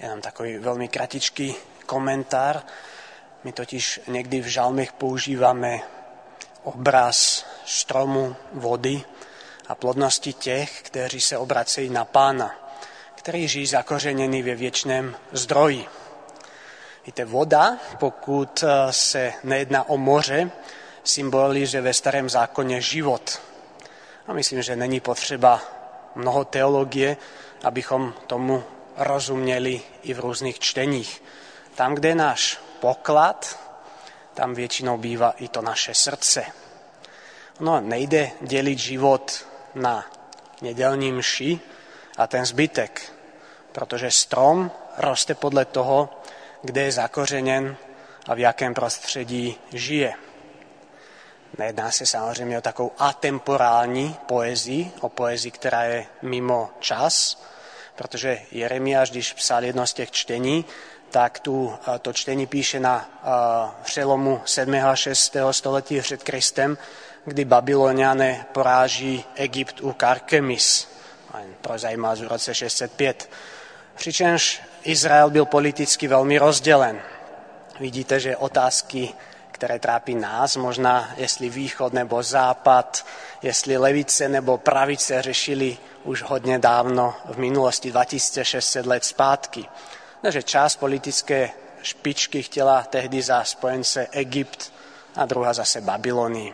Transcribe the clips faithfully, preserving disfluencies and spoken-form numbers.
Jenom takový veľmi kratičký komentár. My totiž niekdy v žalmech používame obraz stromu, vody a plodnosti těch, kteří se obracejí na Pána, který žijí zakořeněný ve věčném zdroji. Víte, voda, pokud se nejedná o moře, symbolizuje ve Starém zákoně život. A myslím, že není potřeba mnoho teologie, abychom tomu rozuměli i v různých čteních. Tam, kde je náš poklad, tam většinou bývá i to naše srdce. No, nejde dělit život na nedělní mši a ten zbytek, protože strom roste podle toho, kde je zakořeněn a v jakém prostředí žije. Nejedná se samozřejmě o takovou atemporální poezii, o poezii, která je mimo čas, protože Jeremiáš, když psal jedno z těch čtení, tak tu, to čtení píše na přelomu sedmého a šestého století před Kristem, kdy Babyloniané poráží Egypt u Karkemis, pro zajímavost v roce šest set pět. Přičemž Izrael byl politicky velmi rozdělen. Vidíte, že otázky, které trápí nás, možná jestli východ nebo západ, jestli levice nebo pravice řešili už hodně dávno v minulosti, dva tisíce šest set let zpátky. Takže část politické špičky chtěla tehdy za spojence Egypt a druhá zase Babylonii.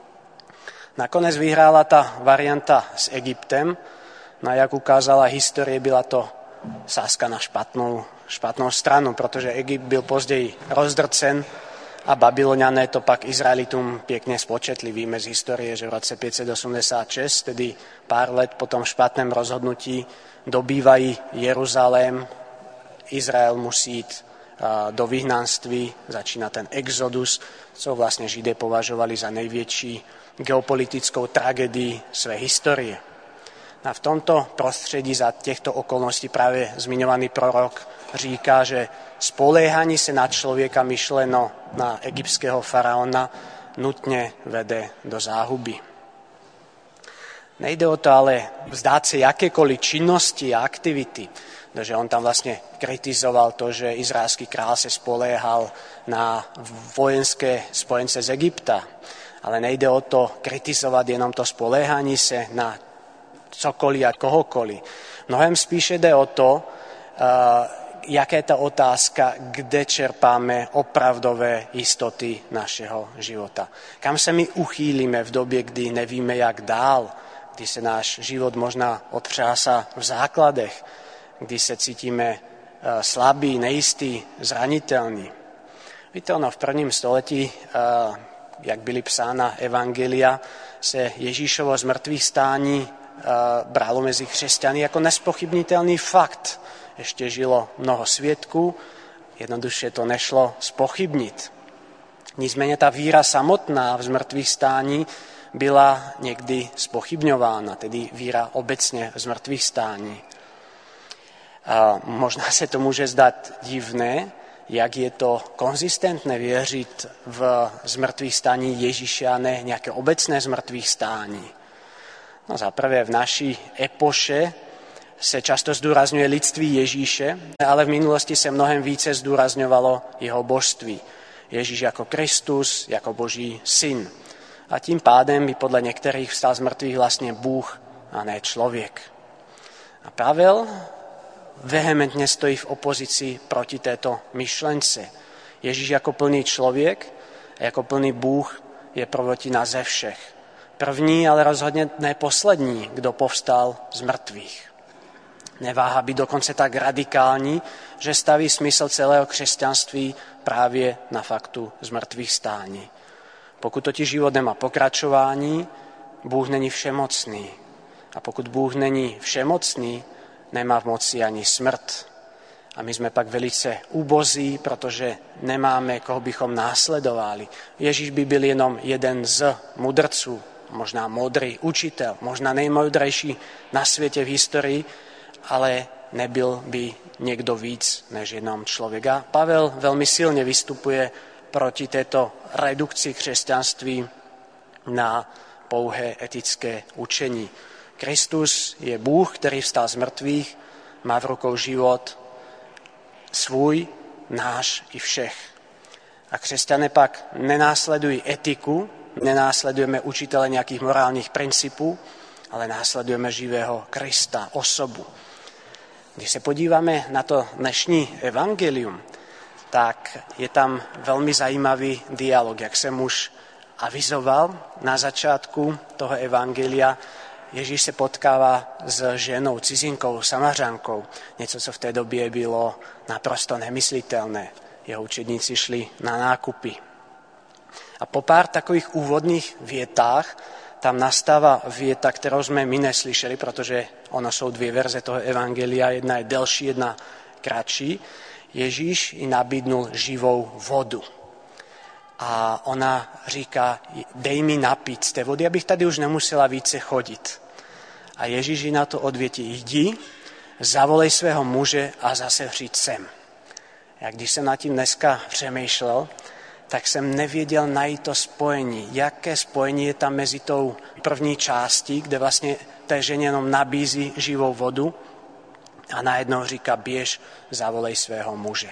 Nakonec vyhrála ta varianta s Egyptem, no a jak ukázala historie, byla to sázka na špatnou, špatnou stranu, protože Egypt byl později rozdrcen a Babyloniané to pak Izraelitům pěkně spočetli. Víme z historie, že v roce pět set osmdesát šest, tedy pár let po tom špatném rozhodnutí, dobývají Jeruzalém. Izrael musí jít do vyhnanství, začíná ten exodus, co vlastně Židé považovali za největší geopolitickou tragédii své historie. A v tomto prostředí za těchto okolností právě zmiňovaný prorok říká, že spoléhání se na člověka myšleno na egyptského faraona nutně vede do záhuby. Nejde o to ale vzdát se jakékoliv činnosti a aktivity, protože on tam vlastně kritizoval to, že izraelský král se spoléhal na vojenské spojence z Egypta, ale nejde o to kritizovat jenom to spoléhání se na cokoliv a kohokoliv. Mnohem spíše jde o to, jaká je ta otázka, kde čerpáme opravdové jistoty našeho života. Kam se my uchýlíme v době, kdy nevíme, jak dál, kdy se náš život možná otřásá v základech, kdy se cítíme slabí, nejistí, zranitelní. Víte, ono v prvním století, jak byly psána evangelia, se Ježíšovo zmrtvých stání bralo mezi křesťany jako nespochybnitelný fakt. Ještě žilo mnoho svědků, jednoduše to nešlo zpochybnit. Nicméně ta víra samotná v zmrtvých stání byla někdy zpochybňována, tedy víra obecně v zmrtvých stání. A možná se to může zdát divné, jak je to konzistentné věřit v zmrtvých stání Ježíše a ne nějaké obecné zmrtvých stání. No zaprvé v naší epoše se často zdůrazňuje lidství Ježíše, ale v minulosti se mnohem více zdůrazňovalo jeho božství. Ježíš jako Kristus, jako Boží syn. A tím pádem by podle některých vstal z mrtvých vlastně Bůh a ne člověk. A Pavel vehementně stojí v opozici proti této myšlence. Ježíš jako plný člověk a jako plný Bůh je proti nás ze všech. První, ale rozhodně ne poslední, kdo povstal z mrtvých. Neváhá být dokonce tak radikální, že staví smysl celého křesťanství právě na faktu zmrtvých stání. Pokud totiž život nemá pokračování, Bůh není všemocný. A pokud Bůh není všemocný, nemá v moci ani smrt. A my jsme pak velice ubozí, protože nemáme, koho bychom následovali. Ježíš by byl jenom jeden z mudrců, možná modrý učitel, možná nejmoudrejší na světě v historii, ale nebyl by někdo víc než jenom člověk. A Pavel velmi silně vystupuje proti této redukci křesťanství na pouhé etické učení. Kristus je Bůh, který vstal z mrtvých, má v rukou život svůj, náš i všech. A křesťané pak nenásledují etiku, nenásledujeme učitele nějakých morálních principů, ale následujeme živého Krista, osobu. Když se podíváme na to dnešní evangelium, tak je tam velmi zajímavý dialog, jak jsem už avizoval na začátku toho evangelia. Ježíš se potkává s ženou, cizinkou, Samařankou, něco, co v té době bylo naprosto nemyslitelné. Jeho učedníci šli na nákupy. A po pár takových úvodních větách tam nastává věta, kterou jsme my neslyšeli, protože ono jsou dvě verze toho evangelia, jedna je delší, jedna kratší. Ježíš jí nabídnul živou vodu. A ona říká, dej mi napít z té vody, abych tady už nemusela více chodit. A Ježíš jí na to odvětí, jdi, zavolej svého muže a zase přijď sem. A když jsem nad tím dneska přemýšlel, tak jsem nevěděl najít to spojení. Jaké spojení je tam mezi tou první částí, kde vlastně té ženě jenom nabízí živou vodu a najednou říká, běž, zavolej svého muže.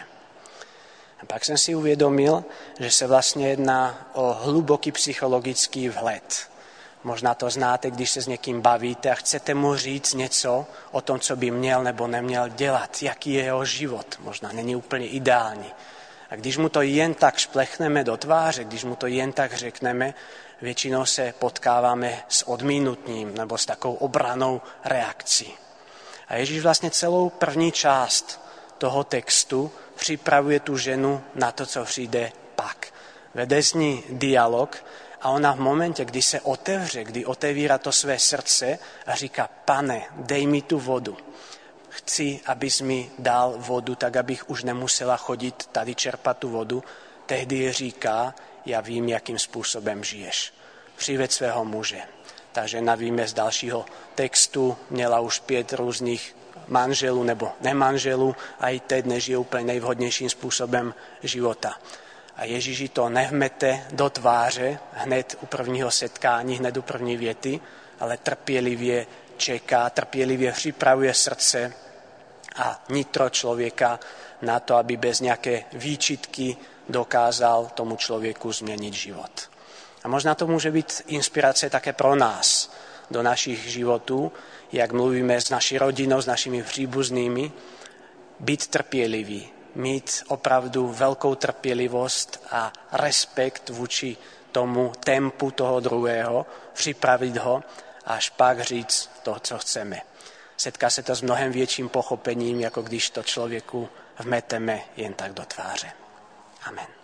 A pak jsem si uvědomil, že se vlastně jedná o hluboký psychologický vhled. Možná to znáte, když se s někým bavíte a chcete mu říct něco o tom, co by měl nebo neměl dělat, jaký je jeho život. Možná není úplně ideální. A když mu to jen tak šplechneme do tváře, když mu to jen tak řekneme, většinou se potkáváme s odmítnutím nebo s takovou obranou reakcí. A Ježíš vlastně celou první část toho textu připravuje tu ženu na to, co přijde pak. Vede s ní dialog a ona v momentě, kdy se otevře, kdy otevírá to své srdce a říká, pane, dej mi tu vodu. Chci, abys mi dal vodu, tak abych už nemusela chodit tady čerpat tu vodu. Tehdy říká, já vím, jakým způsobem žiješ. Přived svého muže. Ta žena, víme z dalšího textu, měla už pět různých manželů nebo nemanželů a i teď nežije úplně nejvhodnějším způsobem života. A Ježíši to nevmete do tváře hned u prvního setkání, hned u první věty, ale trpělivě čeká, trpělivě připravuje srdce a nitro člověka na to, aby bez nějaké výčitky dokázal tomu člověku změnit život. A možná to může být inspirace také pro nás, do našich životů, jak mluvíme s naší rodinou, s našimi příbuznými, být trpělivý, mít opravdu velkou trpělivost a respekt vůči tomu tempu toho druhého, připravit ho, až pak říct to, co chceme. Setká se to s mnohem větším pochopením, jako když to člověku vmeteme jen tak do tváře. Amen.